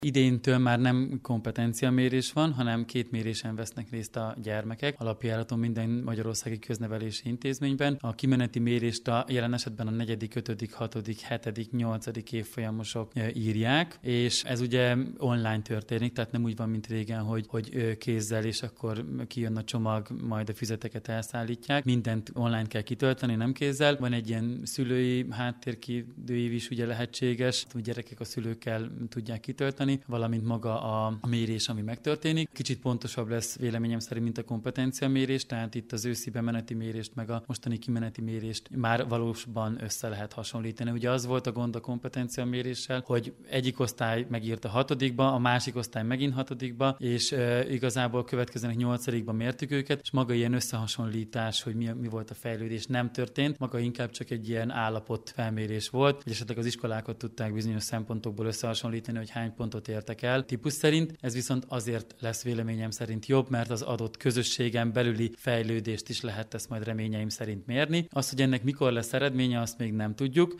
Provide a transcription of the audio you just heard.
Idéntől már nem kompetenciamérés van, hanem 2 mérésen vesznek részt a gyermekek. Alapjáraton minden magyarországi köznevelési intézményben. A kimeneti mérést a jelen esetben a 4., 5., 6., 7., 8. évfolyamosok írják, és ez ugye online történik, tehát nem úgy van, mint régen, hogy kézzel, és akkor kijön a csomag, majd a füzeteket elszállítják. Mindent online kell kitölteni, nem kézzel. Van egy ilyen szülői háttérkidőív is ugye lehetséges, hogy gyerekek a szülőkkel tudják kitölteni, valamint maga a mérés, ami megtörténik. Kicsit pontosabb lesz véleményem szerint, mint a kompetenciamérés, tehát itt az őszi bemeneti mérést, meg a mostani kimeneti mérést már valóban össze lehet hasonlítani. Ugye az volt a gond a kompetenciaméréssel, hogy egyik osztály megírt a 6-ba, a másik osztály megint 6-ba, és igazából következőnek 8-ba mértük őket, és maga ilyen összehasonlítás, hogy mi volt a fejlődés, nem történt, maga inkább csak egy ilyen állapot felmérés volt, hogy esetleg az iskolákat tudták bizonyos szempontokból összehasonlítani, hogy hány pontot értek el típus szerint. Ez viszont azért lesz véleményem szerint jobb, mert az adott közösségen belüli fejlődést is lehet ezt majd reményeim szerint mérni. Az, hogy ennek mikor lesz eredménye, azt még nem tudjuk.